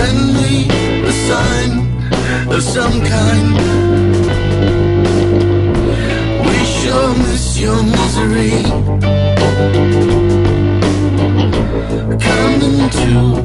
send me a sign of some kind. We sure miss your misery. Coming to